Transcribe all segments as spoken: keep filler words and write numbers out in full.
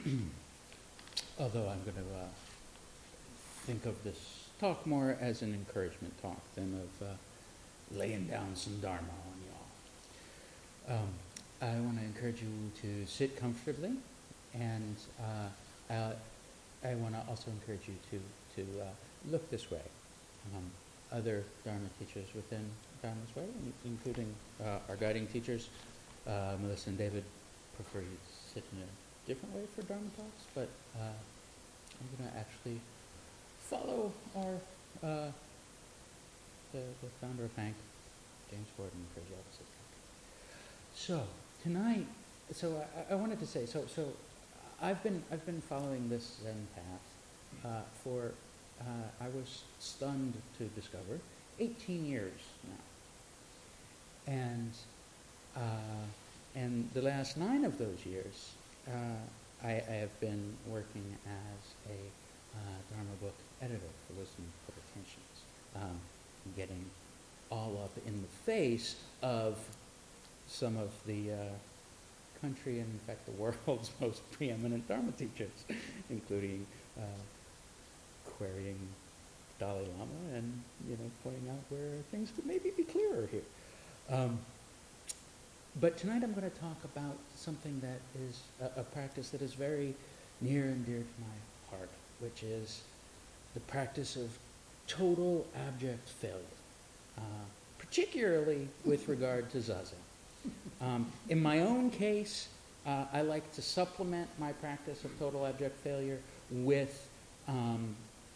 although I'm going to uh, think of this talk more as an encouragement talk than of uh, laying down some Dharma on y'all. Um, I want to encourage you to sit comfortably, and uh, uh, I want to also encourage you to, to uh, look this way. Um, other Dharma teachers within Dharma's way, including uh, our guiding teachers, uh, Melissa and David, prefer you to sit in a different way for Dharma talks, but uh, I'm going to actually follow our uh, the, the founder of Hank, James Gordon, for the opposite. So tonight, so I, I wanted to say, so so I've been I've been following this Zen path uh, for uh, I was stunned to discover eighteen years now, and uh, and the last nine of those years, uh, I, I have been working as a uh, Dharma book editor for Wisdom Publications, um, getting all up in the face of some of the uh, country and, in fact, the world's most preeminent Dharma teachers, including uh, querying Dalai Lama and, you know, pointing out where things could maybe be clearer here. Um, but tonight I'm going to talk about something that is a, a practice that is very near and dear to my heart, which is the practice of total abject failure, uh, particularly with regard to Zazen. Um, in my own case, uh, I like to supplement my practice of total abject failure with um,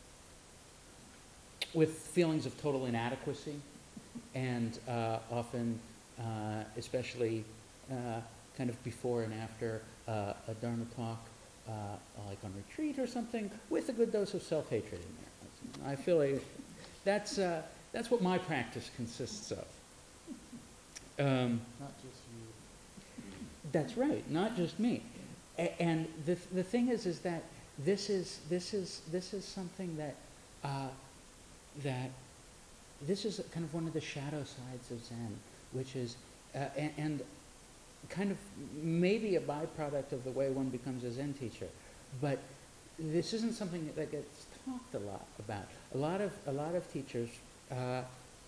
with feelings of total inadequacy, and uh, often, uh, especially uh, kind of before and after uh, a Dharma talk, uh, like on retreat or something, with a good dose of self-hatred in there. I feel like that's uh, that's what my practice consists of. Um, Not just you. That's right, not just me. A- and the the thing is, is that this is this is this is something that uh, that this is kind of one of the shadow sides of Zen, which is uh, and, and kind of maybe a byproduct of the way one becomes a Zen teacher, but this isn't something that gets talked a lot about. A lot of a lot of teachers uh,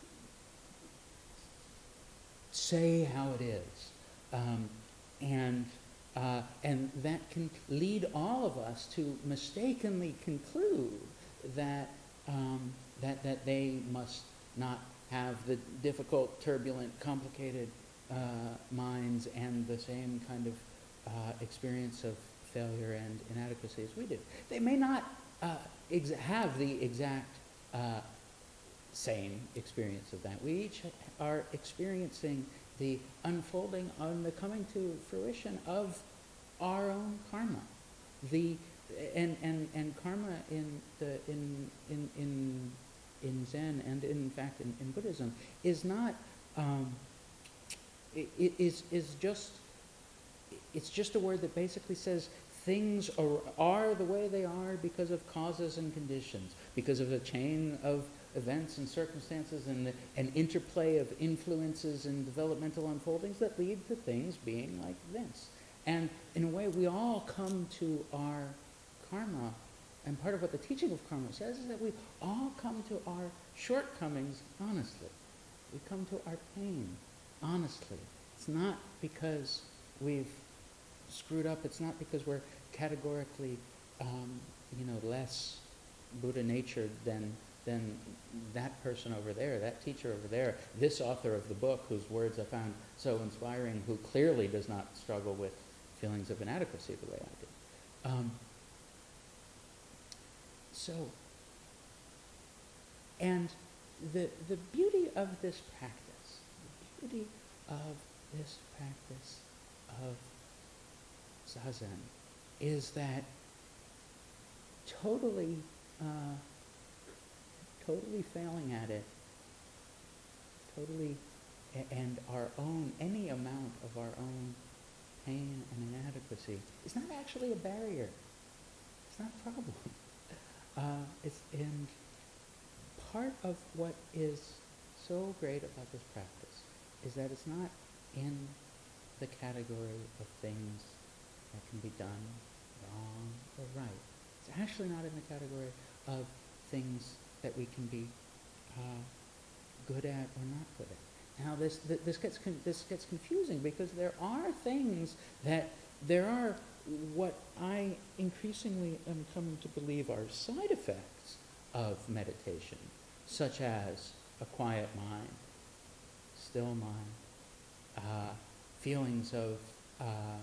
say how it is, um, and uh, and that can lead all of us to mistakenly conclude that um, that that they must not have the difficult, turbulent, complicated uh, minds and the same kind of uh, experience of failure and inadequacy as we do. They may not uh, ex- have the exact uh, same experience of that. We each are experiencing the unfolding and the coming to fruition of our own karma. The and and and karma in the in in in in Zen and in fact in, in Buddhism is not um, it, it is is just it's just a word that basically says things are, are the way they are because of causes and conditions, because of a chain of events and circumstances and the, an interplay of influences and developmental unfoldings that lead to things being like this. And in a way, we all come to our karma, and part of what the teaching of karma says is that we all come to our shortcomings honestly. We come to our pain honestly. It's not because we've screwed up. It's not because we're categorically, um, you know, less Buddha natured than than that person over there, that teacher over there, this author of the book whose words I found so inspiring, who clearly does not struggle with feelings of inadequacy the way I do. Um, so, and the the beauty of this practice, the beauty of this practice of Zazen is that totally uh, totally failing at it, totally, a- and our own, any amount of our own pain and inadequacy is not actually a barrier. It's not a problem. Uh, it's and part of what is so great about this practice is that it's not in the category of things that can be done wrong or right. It's actually not in the category of things that we can be uh, good at or not good at. Now this th- this gets con- this gets confusing because there are things that there are what I increasingly am coming to believe are side effects of meditation, such as a quiet mind, still mind, uh, feelings of uh,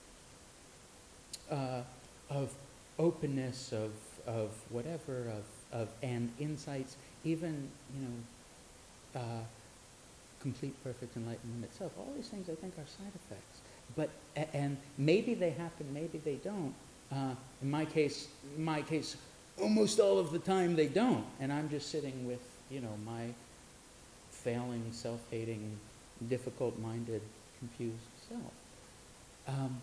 uh, of openness, of of whatever, of of and insights, even you know, uh, complete perfect enlightenment itself. All these things I think are side effects, but a- and maybe they happen, maybe they don't. Uh, in my case, in my case, almost all of the time they don't, and I'm just sitting with you know my failing, self-hating, difficult-minded, confused self. Um,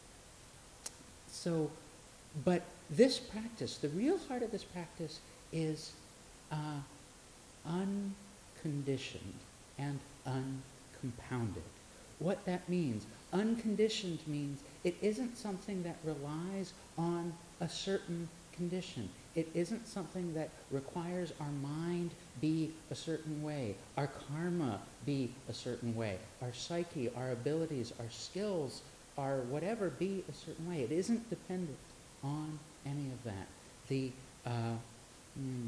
so, but this practice, the real heart of this practice is uh, unconditioned and uncompounded. What that means, unconditioned means it isn't something that relies on a certain condition. It isn't something that requires our mind be a certain way, our karma be a certain way, our psyche, our abilities, our skills, our whatever be a certain way. It isn't dependent on any of that. The uh, mm,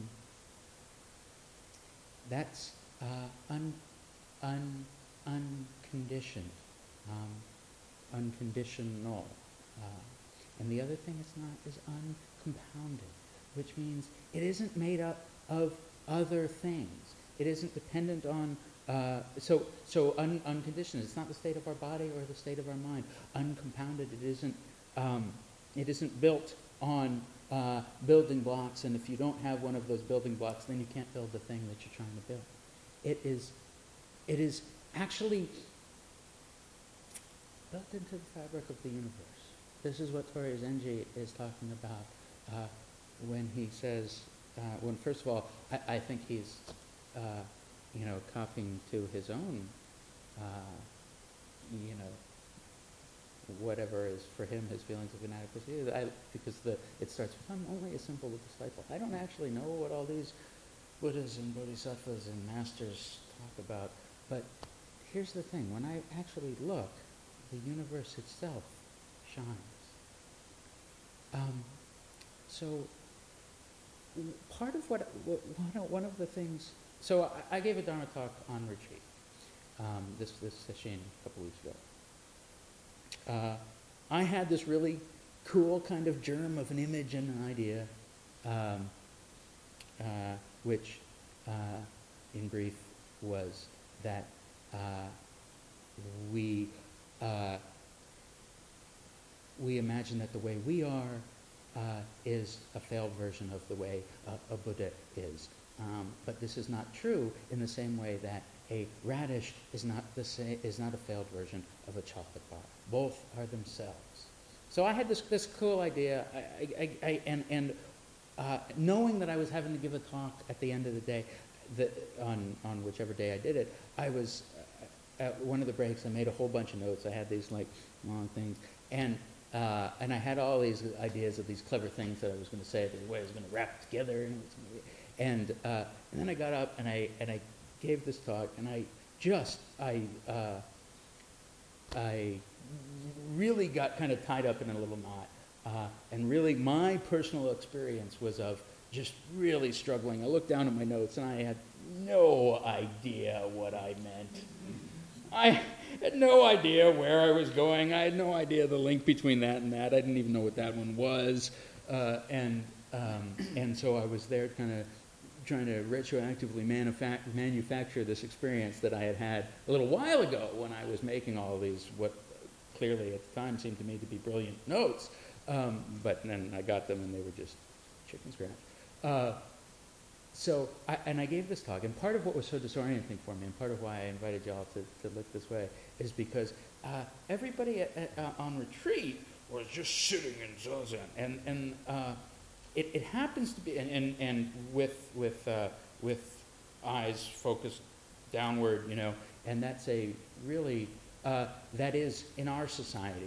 that's uh, un, un, unconditioned, um, unconditional. Uh, and the other thing it's not is uncompounded, which means it isn't made up of other things. It isn't dependent on, uh, so so un, unconditioned. It's not the state of our body or the state of our mind. Uncompounded, it isn't, um, it isn't built on uh, building blocks, and if you don't have one of those building blocks, then you can't build the thing that you're trying to build. It is, it is actually built into the fabric of the universe. This is what Tori Zenji is talking about uh, when he says, uh, when first of all, I, I think he's, uh, you know, copying to his own, uh, you know, whatever is for him his feelings of inadequacy. I, because the it starts with, I'm only a simple disciple. I don't actually know what all these Buddhas and Bodhisattvas and masters talk about. But here's the thing, when I actually look, the universe itself shines. Um, so w- part of what, what one, of, one of the things, so I, I gave a Dharma talk on retreat, um, this, this session a couple weeks ago. Uh, I had this really cool kind of germ of an image and an idea, um, uh, which, uh, in brief, was that uh, we uh, we imagine that the way we are uh, is a failed version of the way uh, a Buddha is. Um, but this is not true in the same way that a radish is not the sa- is not a failed version of a chocolate bar. Both are themselves. So I had this this cool idea, I, I, I, and and uh, knowing that I was having to give a talk at the end of the day, the, on on whichever day I did it, I was uh, at one of the breaks. I made a whole bunch of notes. I had these like long things, and uh, and I had all these ideas of these clever things that I was going to say, the way I was going to wrap it together, and it was gonna be, and uh, and then I got up and I and I gave this talk, and I just I uh, I really got kind of tied up in a little knot, uh, and really my personal experience was of just really struggling. I looked down at my notes and I had no idea what I meant. I had no idea where I was going. I had no idea the link between that and that. I didn't even know what that one was, uh, and um, and so I was there kind of trying to retroactively manufa- manufacture this experience that I had had a little while ago when I was making all of these, what clearly at the time seemed to me to be brilliant notes. Um, but then I got them and they were just chicken scratch. Uh, so, I, and I gave this talk, and part of what was so disorienting for me, and part of why I invited y'all to, to look this way, is because uh, everybody at, at, uh, on retreat was just sitting in zazen, and and uh, It, it happens to be, and, and, and with with uh, with eyes focused downward, you know, and that's a really uh, that is in our society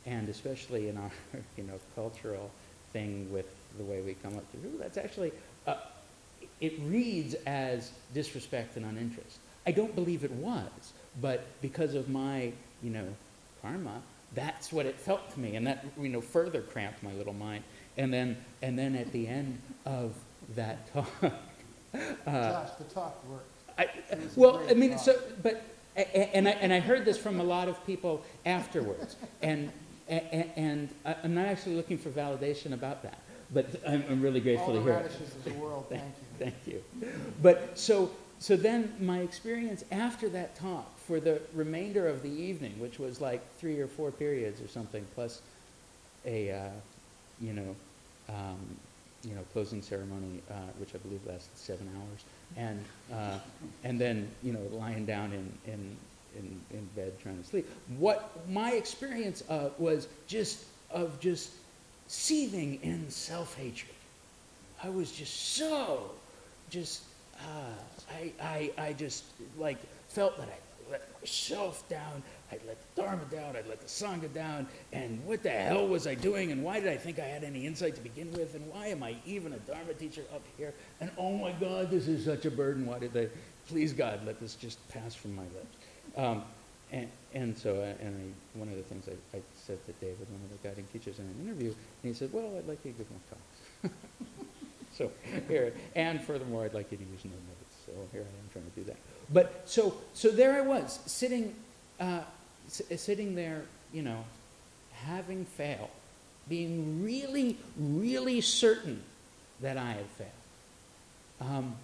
and especially in our, you know, cultural thing with the way we come up to, ooh, that's actually, uh, it reads as disrespect and uninterest. I don't believe it was, but because of my, you know, karma, that's what it felt to me, and that, you know, further cramped my little mind. And then, and then at the end of that talk, uh, Josh, the talk worked. I, It was a well, great I mean, talk. so, but, a- a- and I, and I heard this from a lot of people afterwards, and, a- and I- I'm not actually looking for validation about that, but I'm, I'm really grateful All to the hear it. radishes of the world, thank you. Thank you. But so, so then my experience after that talk for the remainder of the evening, which was like three or four periods or something, plus a, uh, you know, um, you know, closing ceremony, uh, which I believe lasted seven hours, and uh, and then, you know, lying down in, in in in bed trying to sleep. What my experience uh, was just of just seething in self-hatred. I was just so, just, uh, I, I, I just, like, felt that I let myself down, I'd let the Dharma down, I'd let the Sangha down, and what the hell was I doing, and why did I think I had any insight to begin with, and why am I even a Dharma teacher up here, and oh my God, this is such a burden, why did they, please God, let this just pass from my lips. Um, and, and so, uh, and I, one of the things I, I said to David, one of the guiding teachers in an interview, and he said, well, I'd like you to give more talks. So here, and furthermore, I'd like you to use no notes. So here I am trying to do that. But so, so there I was, sitting, uh, s- sitting there, you know, having failed, being really, really certain that I had failed. Um,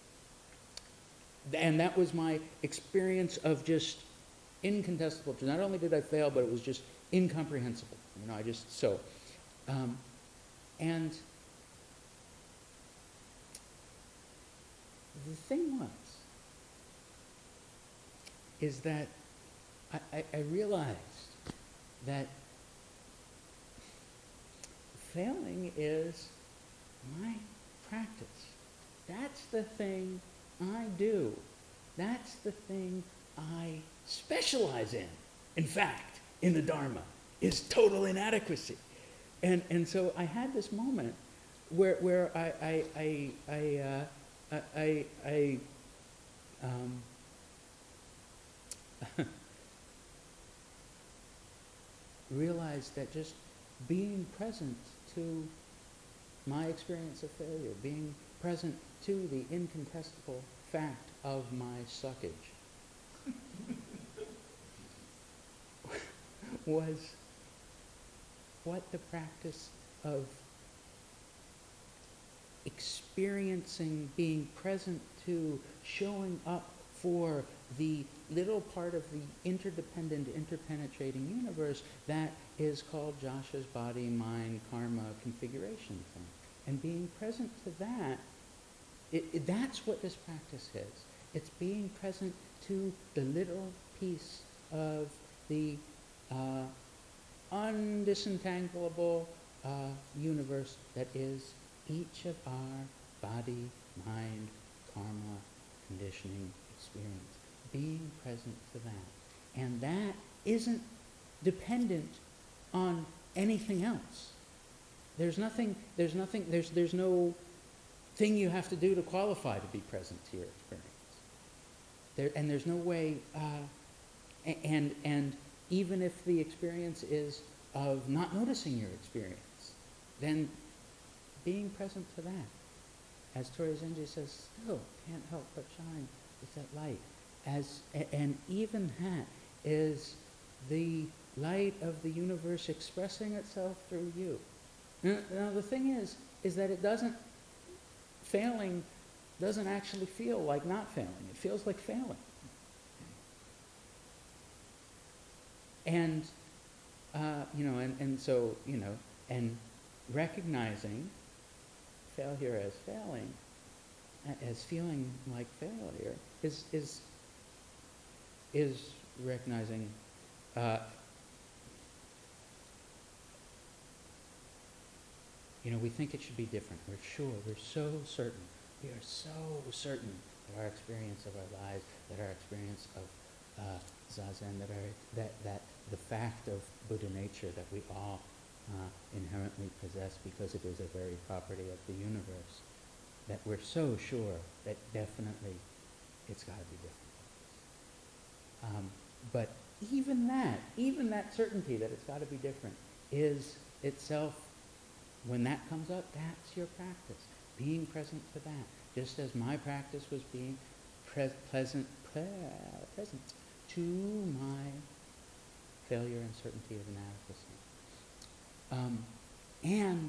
and that was my experience of just incontestable truth. Not only did I fail, but it was just incomprehensible. You know, I just so, um, and. The thing was, is that I, I, I realized that failing is my practice. That's the thing I do. That's the thing I specialize in. In fact, in the Dharma, is total inadequacy. And, and so I had this moment where, where I, I, I, I uh, I, I, I um, realized that just being present to my experience of failure, being present to the incontestable fact of my suckage, was what the practice of experiencing, being present to, showing up for the little part of the interdependent, interpenetrating universe that is called Joshua's body, mind, karma, configuration thing. And being present to that, it, it, that's what this practice is. It's being present to the little piece of the uh, undisentangleable uh, universe that is each of our body, mind, karma, conditioning, experience, being present to that. And that isn't dependent on anything else. There's nothing, there's nothing, there's, there's no thing you have to do to qualify to be present to your experience. There, and there's no way, uh, and, and even if the experience is of not noticing your experience, then being present to that, as Tori Zenji says, still can't help but shine with that light. As, and even that is the light of the universe expressing itself through you. Now, now the thing is, is that it doesn't, failing doesn't actually feel like not failing. It feels like failing. And, uh, you know, and, and so, you know, and recognizing failure as failing, as feeling like failure, is is is recognizing uh, you know, we think it should be different. We're sure, we're so certain, we are so certain that our experience of our lives, that our experience of uh, Zazen, that, are, that, that the fact of Buddha nature that we all uh, inherently possess because it is a very property of the universe, that we're so sure that definitely it's got to be different. Um, but even that, even that certainty that it's got to be different is itself, when that comes up, that's your practice. Being present to that. Just as my practice was being pre- pleasant, pre- present to my failure and certainty of inadequacy. Um, and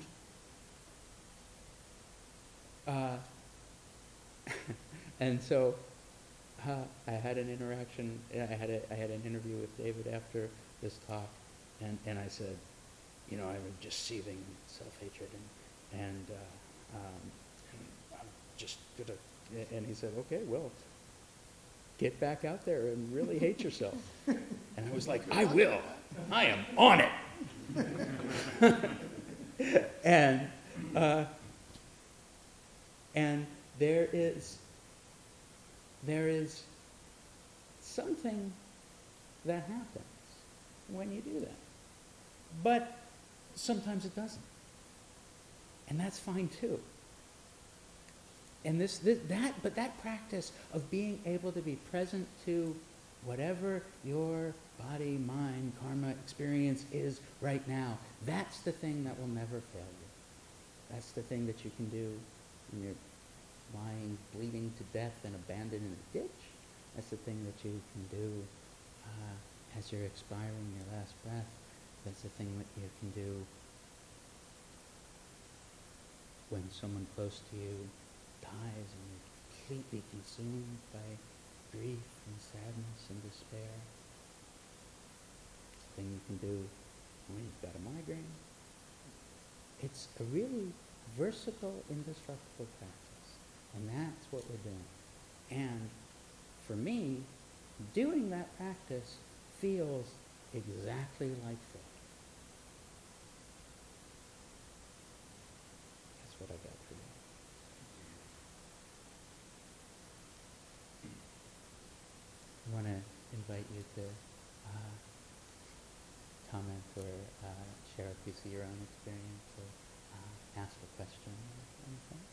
uh, and so uh, I had an interaction. I had a, I had an interview with David after this talk, and, and I said, you know, I was just seething in self-hatred, and and, uh, um, and I'm just gonna. And he said, okay, well, get back out there and really hate yourself. And I was like, I will. I am on it. and uh, and there is there is something that happens when you do that. But sometimes it doesn't. And that's fine too. And this, this that but that practice of being able to be present to whatever your body, mind, karma experience is right now, that's the thing that will never fail you. That's the thing that you can do when you're lying, bleeding to death and abandoned in a ditch. That's the thing that you can do uh, as you're expiring your last breath. That's the thing that you can do when someone close to you dies and you're completely consumed by grief and sadness and despair. It's the thing you can do when you've got a migraine. It's a really versatile, indestructible practice. And that's what we're doing. And for me, doing that practice feels exactly like failure. That's what I got for you. I want to invite you to uh, comment or uh, share a piece of your own experience or uh, ask a question or anything.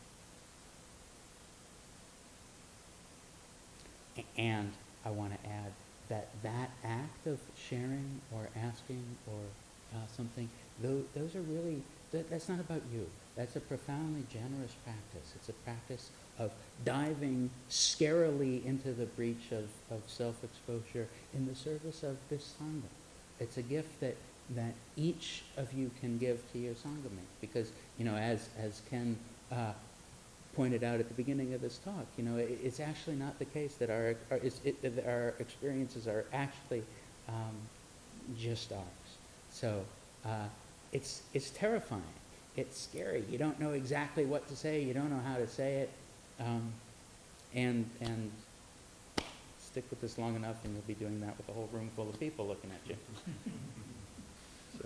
A- And I want to add that that act of sharing or asking or uh, something, those, those are really, that, that's not about you. That's a profoundly generous practice. It's a practice of diving scarily into the breach of, of self-exposure in the service of this Sangha. It's a gift that, that each of you can give to your Sanghami. Because, you know, as, as Ken uh, pointed out at the beginning of this talk, you know, it, it's actually not the case that our, our, it's, it, that our experiences are actually um, just ours. So uh, it's, it's terrifying. It's scary. You don't know exactly what to say. You don't know how to say it. Um, and and stick with this long enough and you'll be doing that with a whole room full of people looking at you. So.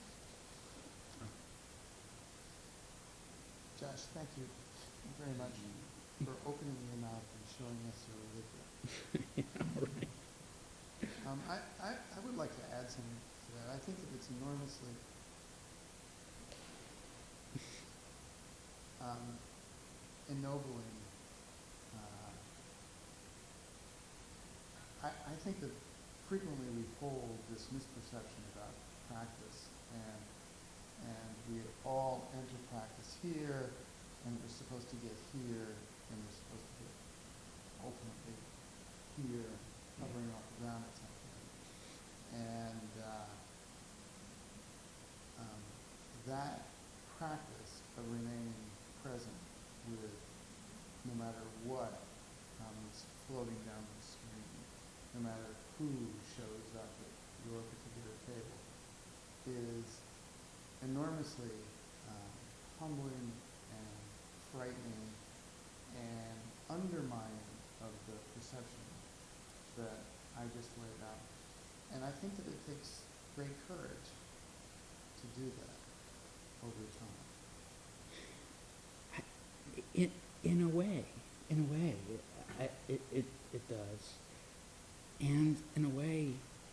Josh, thank you very much for opening your mouth and showing us your religion. Yeah, right. Um, I, I, I would like to add something to that. I think that it's enormously um, ennobling. Uh, I, I think that frequently we hold this misperception about practice, and and we all enter practice here, and we're supposed to get here, and we're supposed to get ultimately here, hovering off the ground at some point. And uh, um, that practice of remaining present with no matter what comes floating down the screen, no matter who shows up at your particular table, is enormously um, humbling and frightening and undermining of the perception that I just laid out. And I think that it takes great courage to do that over time. In, in a way, in a way, I, it, it, it does. and in a way,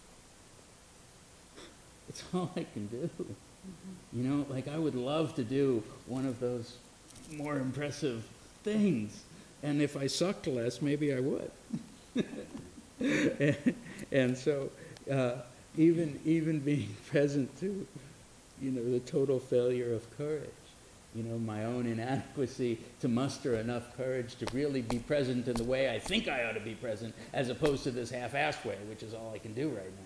it's all I can do. You know, like I would love to do one of those more impressive things. And if I sucked less, maybe I would. and, and so uh, even even being present to, you know, the total failure of courage, you know, my own inadequacy to muster enough courage to really be present in the way I think I ought to be present, as opposed to this half-assed way, which is all I can do right now.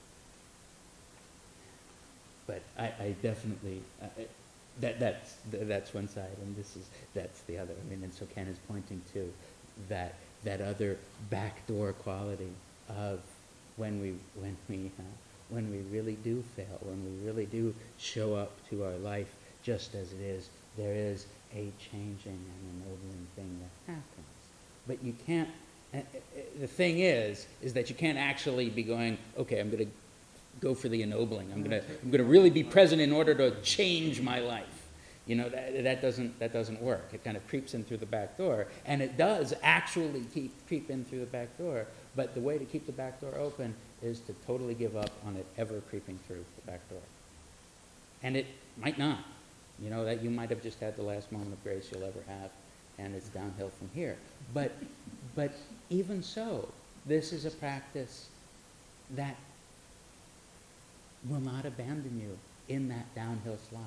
But I, I definitely, uh, that, that's, that's one side, and this is, that's the other. I mean, and so Ken is pointing to that, that other backdoor quality of when we, when we, uh, when we really do fail, when we really do show up to our life just as it is, there is a changing and ennobling thing that happens. But you can't, uh, uh, the thing is, is that you can't actually be going, okay, I'm going to go for the ennobling. I'm gonna, I'm gonna really be present in order to change my life. You know, that, that doesn't, that doesn't work. It kind of creeps in through the back door, and it does actually keep, creep in through the back door, but the way to keep the back door open is to totally give up on it ever creeping through the back door. And it might not. You know, that you might have just had the last moment of grace you'll ever have, and it's downhill from here. But, but even so, this is a practice that will not abandon you in that downhill slide.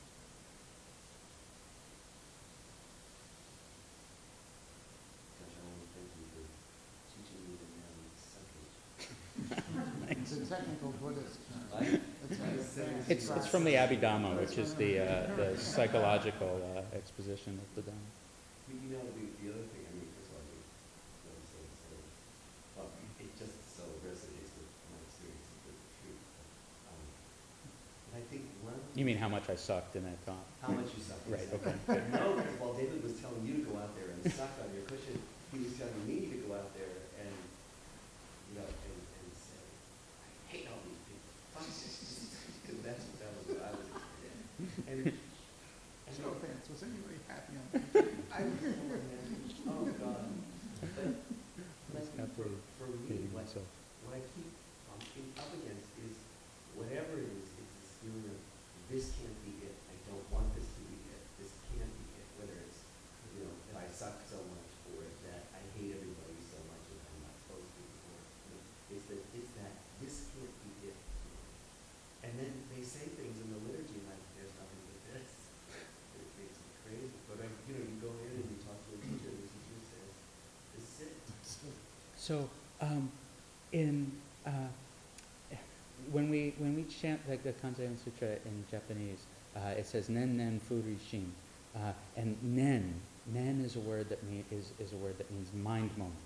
It's a technical Buddhist term. It's, an advanced It's, it's from the Abhidhamma, which is the, uh, the psychological uh, exposition of the Dhamma. You know, the, the other thing, I mean, first of all, I think, what I'm saying is sort of, well, it just so resonates with my experience of the truth. Um, and I think one of the You mean how much I sucked in that talk? how much you suck. Right, exactly. okay. No, because while David was telling you to go out there and suck on your cushion, he was telling me to go out there and, you know, and, and say, I hate all these people. Fuck this. Because that's that was what I was experiencing. And, and No offense, was anybody happy on that? I was so unhappy. Oh God. But, but I It's think not for, really for me, kidding what, myself. what I keep um, in- up against is whatever it is, it's this feeling of this can't be it. I don't want this to be it. This can't be it. Whether it's, you know, that I suck so much, or that I hate everybody so much that I'm not supposed to, or you know, it's that it's that this can't be it. And then they say things in the liturgy like there's nothing but this. It makes me crazy. But I, you know, you go in and you talk to a teacher, and the teacher says, "This is it." So, um, in, uh, when we, when we chant like the Kanzeon Sutra in Japanese, uh, it says nen nen furishin. Uh, and nen, nen is a word that mean, is, is a word that means mind moment.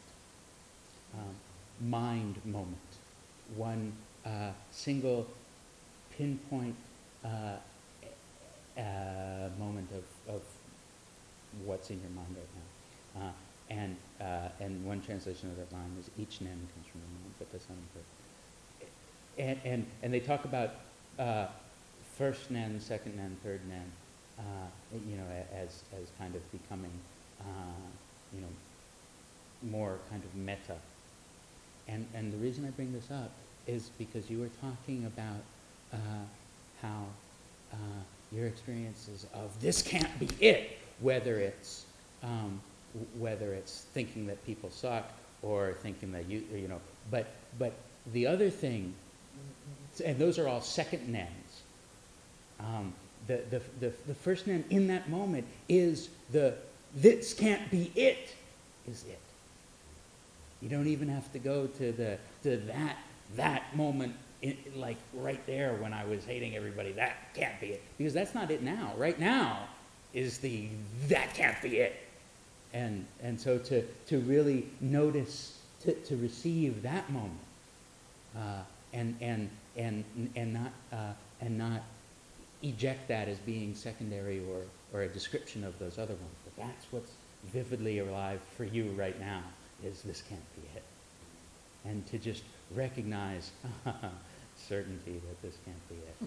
Um, mind moment. One uh, single pinpoint uh, uh, moment of, of what's in your mind right now. Uh, and, uh, and one translation of that line is each nen comes from the mind, but that's not important. And, and, and they talk about uh, first nen, second nen, third nen, uh, you know, a- as, as kind of becoming, uh, you know, more kind of meta. And, and the reason I bring this up is because you were talking about uh, how uh, your experiences of this can't be it, whether it's, um, w- whether it's thinking that people suck or thinking that you, you know, but, but the other thing, and those are all second nens. Um, the, the, the, the first nen in that moment is the this can't be it, is it. You don't even have to go to the to that that moment in, like right there when I was hating everybody. That can't be it, because that's not it now. Right now is the that can't be it, and and so to to really notice, to, to receive that moment, uh, and and and and not uh, and not eject that as being secondary or or a description of those other ones. But that's what's vividly alive for you right now, is this can't be it. And to just recognize certainty that this can't be it.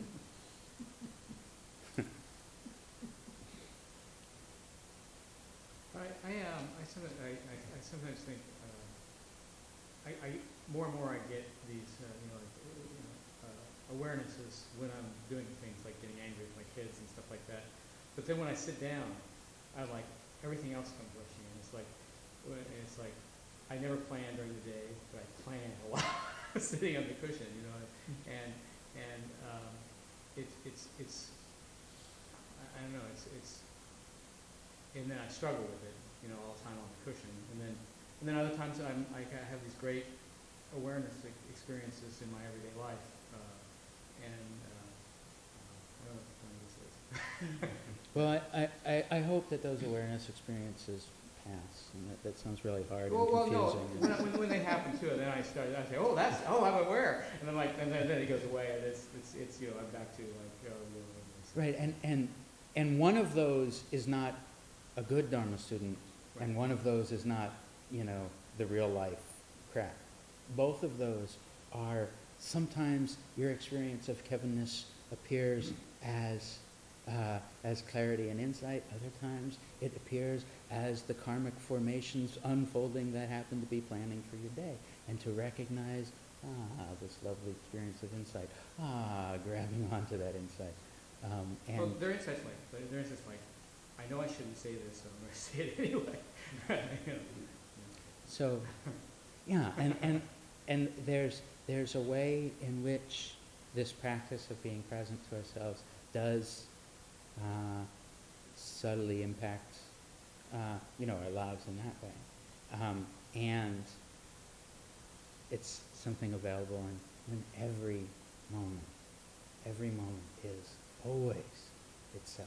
I, I, um, I sometimes, I, I, I sometimes think, uh, I, I more and more I get these, uh, you know, like, uh, you know uh, awarenesses when I'm doing things like getting angry with my kids and stuff like that. But then when I sit down, I like everything else comes rushing in. It's like, when- it's like I never plan during the day, but I plan a lot sitting on the cushion, you know, and and um, it's it's it's I, I don't know, it's it's and then I struggle with it, you know, all the time on the cushion, and then and then other times I'm I ca- have these great awareness e- experiences in my everyday life, uh, and uh, I don't know what this is. Well, I, I, I hope that those awareness experiences pass, and that, that sounds really hard Well, and well, no. confusing. When, when, when they happen too, then I start. I say, "Oh, that's. Oh, I'm aware." And then like, and then, then it goes away, and it's, it's, it's you know, I'm back to like, oh, you know, it's- Right, and, and, and one of those is not a good Dharma student, and Right. one of those is not, you know, the real life crap. Both of those are, sometimes your experience of Kevin-ness appears as, uh, as clarity and insight. Other times it appears as the karmic formations unfolding that happen to be planning for your day. And to recognize, ah, this lovely experience of insight, ah, grabbing onto that insight. Um, and Well, their insights like, their- their insights like, I know I shouldn't say this, so I'm going to say it anyway. You know, so, yeah, and, and, and there's, there's a way in which this practice of being present to ourselves does uh, subtly impact, uh, you know, our lives in that way. Um, and it's something available in, in every moment. Every moment is always itself.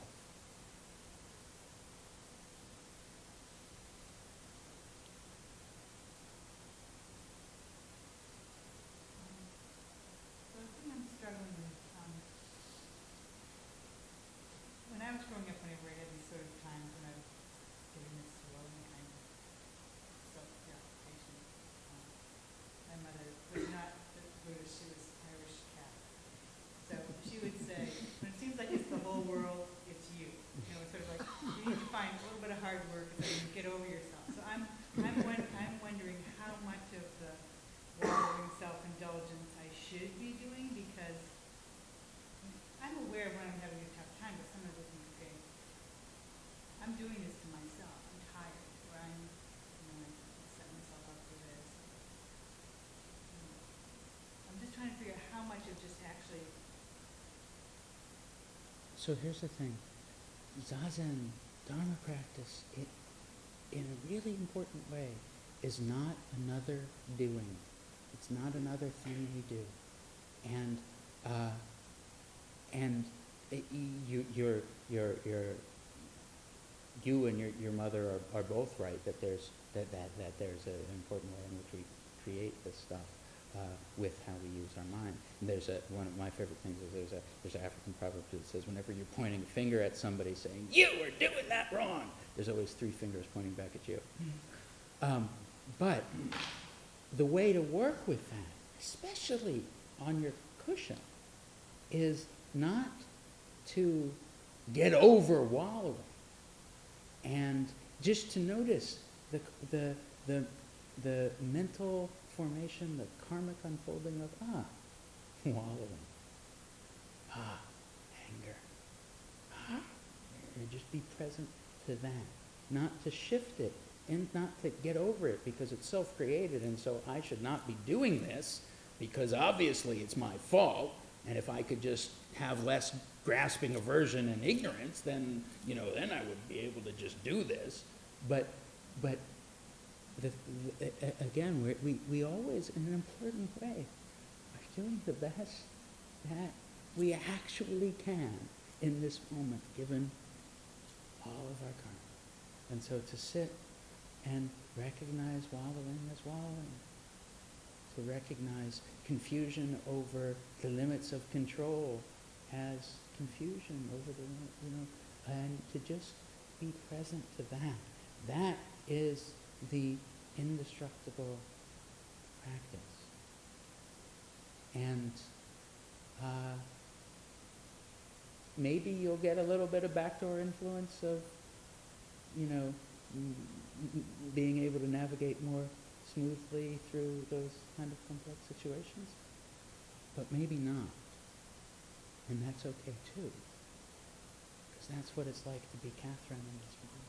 So the thing I'm struggling with, um, when I was growing up, whenever I had these sort of times when I was getting this slow and kind of self-preoccupation, um, my mother was not Buddhist, she was Irish Catholic. So she would say, when it seems like it's the whole world, it's you. You know, it's sort of like, you need to find a little bit of hard work and then get over yourself. So I'm, I'm, won- I'm wondering how much of the wallowing self-indulgence I should be doing, because I'm aware when I'm having a tough time, but sometimes I think, okay, I'm doing this to myself. I'm tired, or I'm, you know, I'm setting myself up for this. You know, I'm just trying to figure out how much of just actually, So here's the thing. Zazen, Dharma practice, it, in a really important way, is not another doing. It's not another thing you do. And, uh, and it, you, you're, you're, you're, you and your, your mother are, are both right that there's, that, that, that there's an important way in which we create this stuff. Uh, with how we use our mind. And there's a, one of my favorite things is there's a there's an African proverb that says whenever you're pointing a finger at somebody saying, you are doing that wrong, there's always three fingers pointing back at you. Um, but the way to work with that, especially on your cushion, is not to get over wallowing and just to notice the, the, the, the mental formation, the karmic unfolding of, ah, wallowing, ah, anger, ah, and just be present to that, not to shift it, and not to get over it because it's self-created, and so I should not be doing this because obviously it's my fault, and if I could just have less grasping aversion and ignorance, then, you know, then I would be able to just do this. But, but The, the, a- again, we, we, we always, in an important way, are doing the best that we actually can in this moment, given all of our karma. And so to sit and recognize wallowing as wallowing, to recognize confusion over the limits of control as confusion over the, limit, you know, and to just be present to that. That is the indestructible practice. And uh, maybe you'll get a little bit of backdoor influence of, you know, m- m- being able to navigate more smoothly through those kind of complex situations, but maybe not. And that's okay too, because that's what it's like to be Catherine in this moment.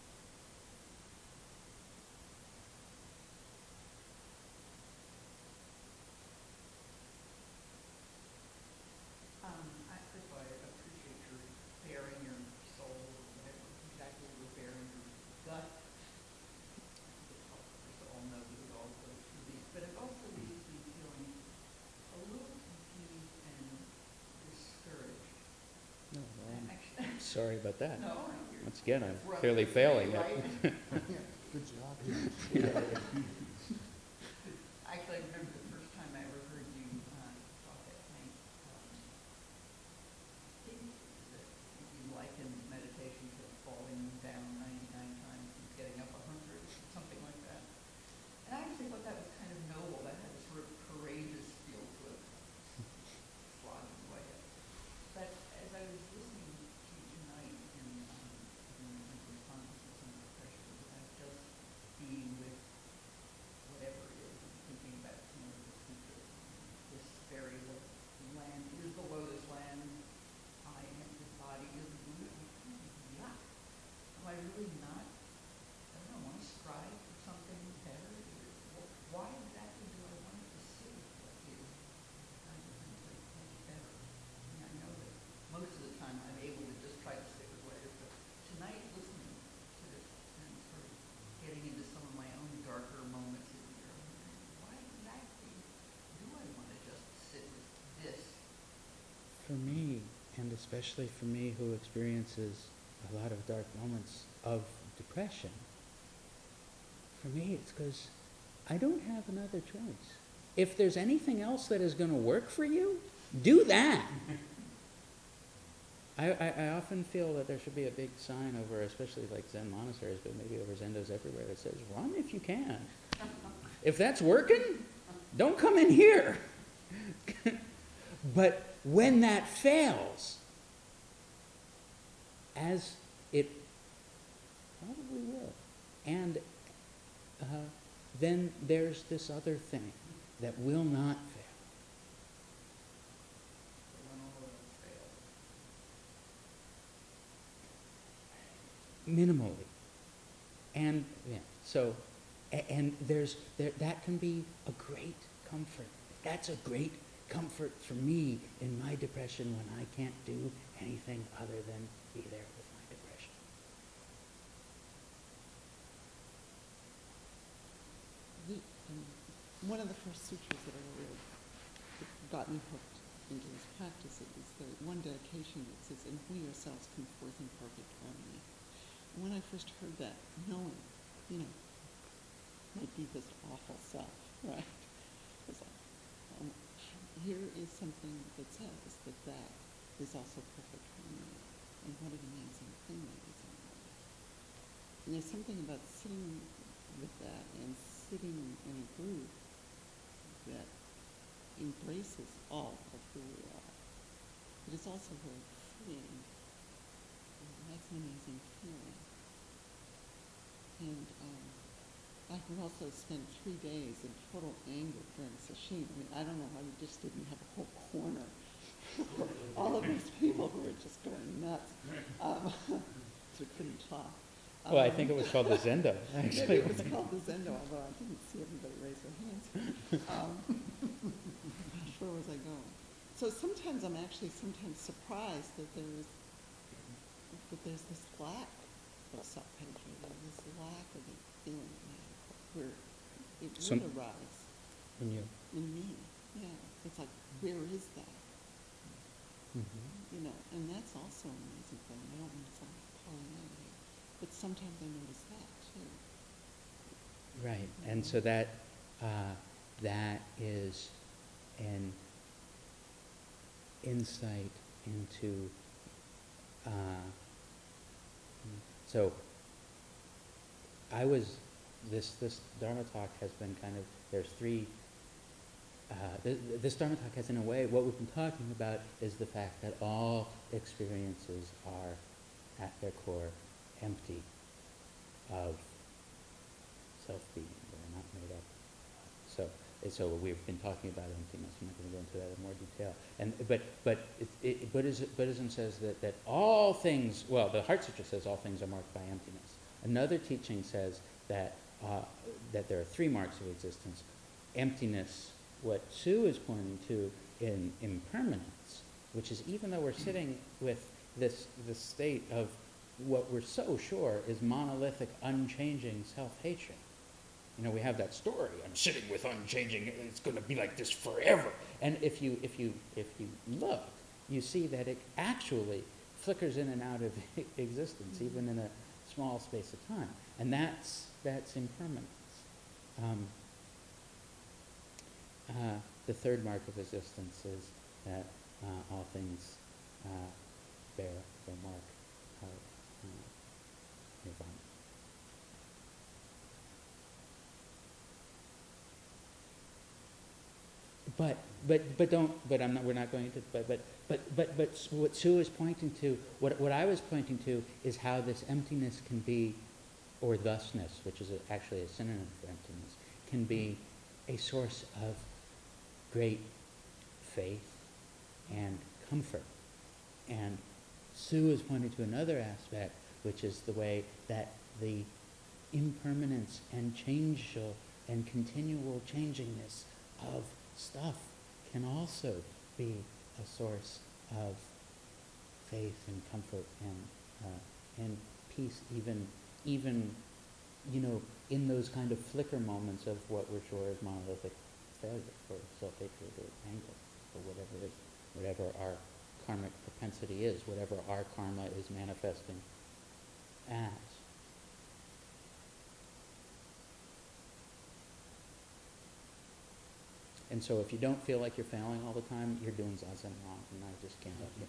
Um, I, first of all, I appreciate your bearing your soul, or whatever, exactly what you're bearing your gut. I think it helps us all know that we all go through these, but it also leaves me feeling a little confused and discouraged. No, well, And I'm actually, sorry about that. no, you're. Once again, I'm that's rough clearly to say, failing it. right? Yeah, good job. Actually, I remember the first time I ever heard you uh, talk at night. Um, I think that you liken meditation to falling down ninety-nine times and getting up a hundred, something like that. And I actually thought that was kind of noble. That had a sort of courageous feel to it, slogging away. But as I was listening to you tonight in, um, in, in responses to some of the pressures about just being with whatever it is, and thinking about, you know, the future, this very lo- land is the lotus land, I am the body is the Buddha. Yeah. Am I really not, I don't know, want to strive for something better? Wh- Why exactly do I want to sit with what is kind of things that much better? I mean, I know that most of the time I'm able to just try to sit with what is, but tonight listening to this and sort of getting into some of my own darker moments in here, I'm wondering, why exactly do I want to just sit with this? For me, and especially for me who experiences a lot of dark moments of depression, for me it's because I don't have another choice. If there's anything else that is going to work for you, do that. I, I, I often feel that there should be a big sign over, especially like Zen monasteries, but maybe over Zendos everywhere, that says, run if you can. If that's working, don't come in here. But when that fails, as it probably will, and uh, then there's this other thing that will not fail. So when all of those fail. Minimally. And yeah, so, a- and there's, there, that can be a great comfort. That's a great comfort for me in my depression when I can't do anything other than be there with my depression. The, um, one of the first sutras that I read that got me hooked into this practice is the one dedication that says, "And we ourselves come forth in perfect harmony." And when I first heard that, knowing, you know, my deepest awful self, right? It's like, um, here is something that says that that is also perfect harmony. And what an amazing thing that is in life. And there's something about sitting with that and sitting in a group that embraces all of who we are. But it's also very freeing. And that's an amazing feeling. And um, I had also spent three days in total anger during sesshin. I mean, I don't know how we just didn't have a whole corner for all of these people who were just going nuts. Um, so we couldn't talk. Well, I Um, think it was called the Zendo, actually. It was called the Zendo, although I didn't see everybody raise their hands. Um, gosh, where was I going? So sometimes I'm actually sometimes surprised that there's that there's this lack of self-penetrating, this lack of it feeling where it Some- would arise When you, in me. Yeah, it's like, where is that? Mhm. You know, and that's also an amazing thing. I don't want to sound Pollyanna here, but sometimes I notice that too. Right, and so that, uh, that is an insight into, uh, so I was, this, this Dharma talk has been kind of, there's three, uh, th- th- this Dharma talk has in a way, what we've been talking about is the fact that all experiences are at their core empty of self-being. They're not made up So, and so we've been talking about emptiness. I'm not going to go into that in more detail. And but but it, it, Buddhism, Buddhism says that, that all things. Well, the Heart Sutra says all things are marked by emptiness. Another teaching says that uh, that there are three marks of existence: emptiness, what Sue is pointing to in impermanence, which is even though we're sitting with this this state of what we're so sure is monolithic, unchanging self-hatred. You know, we have that story. I'm sitting with unchanging. It's going to be like this forever. And if you if you if you look, you see that it actually flickers in and out of existence, even in a small space of time. And that's that's impermanence. Um, uh, the third mark of existence is that uh, all things uh, bear the mark of uh, nirvana. But but but don't. But I'm not. We're not going to. But but but but but what Sue is pointing to, what what I was pointing to, is how this emptiness can be, or thusness, which is a, actually a synonym for emptiness, can be a source of great faith and comfort. And Sue is pointing to another aspect, which is the way that the impermanence and changeful and continual changingness of stuff can also be a source of faith and comfort and uh, and peace, even even you know in those kind of flicker moments of what we're sure is monolithic failure, or self-hatred, or anger, or whatever it is, whatever our karmic propensity is, whatever our karma is manifesting as. And so if you don't feel like you're failing all the time, you're doing zazen wrong, and I just can't help you.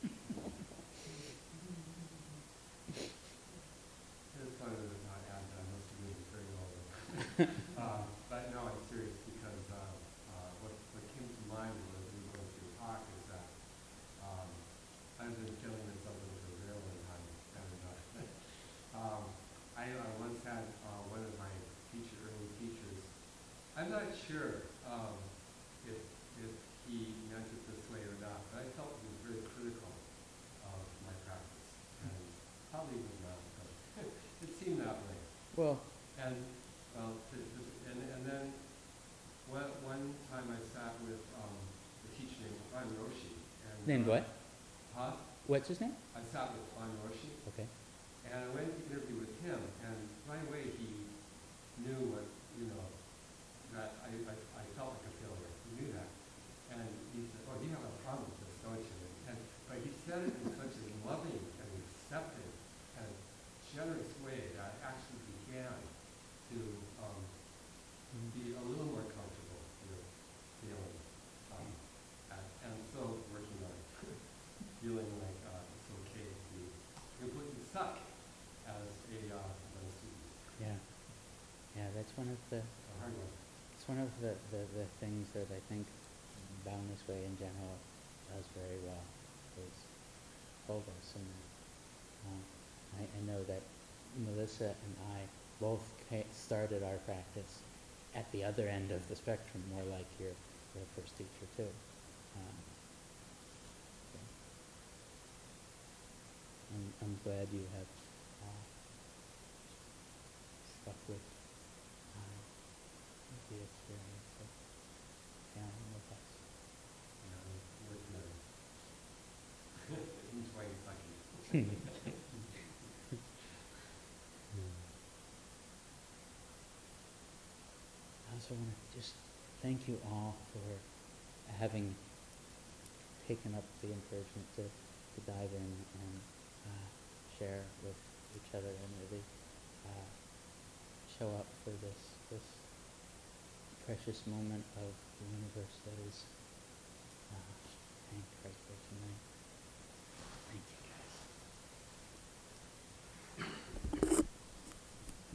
It's funny that it's not added, I must have been very well. um, but no, I'm serious, because uh, uh, what, what came to mind was we were going through your talk is that um, I've been feeling this up for a very long time, and uh, um, I uh, once had uh, one of my teacher, early teachers, I'm not sure um, if, if he meant it this way or not, but I felt he was very critical of my practice, and probably was not, but it seemed that way. Well, And well, to, to, and, and then one, one time I sat with um, a teacher named Juan Roshi. And, named uh, what? Huh? What's his name? I sat with Juan Roshi, Okay. and I went to interview with him, and right away he knew what, you know, that I, I, I felt like a failure. He knew that. And he said, oh, you have a problem with this, don't you? And, but he said it in such a loving and accepting and generous way that I actually began to um, be a little more comfortable with feeling. Um, and, and so working on feeling like uh, it's okay to be completely stuck as a uh, as a student. Yeah. Yeah, that's one of the A hard one. it's one of the, the, the things that I think Boundless Way in general does very well, is hold us in that. Uh, I, I know that Melissa and I both ca- started our practice at the other end of the spectrum, more like your, your first teacher too. Um, so I'm, I'm glad you have uh, stuck with uh, the experience of sharing with us. Yeah, I'm working on it. Enjoying sucking. I also want to just thank you all for having taken up the encouragement to, to dive in and uh, share with each other and really uh, show up for this this precious moment of the universe that is